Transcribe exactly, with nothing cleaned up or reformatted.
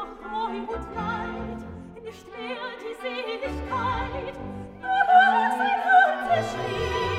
noch Treu und Leid, nicht mehr die Seligkeit, nur das ein Herz erschrieb.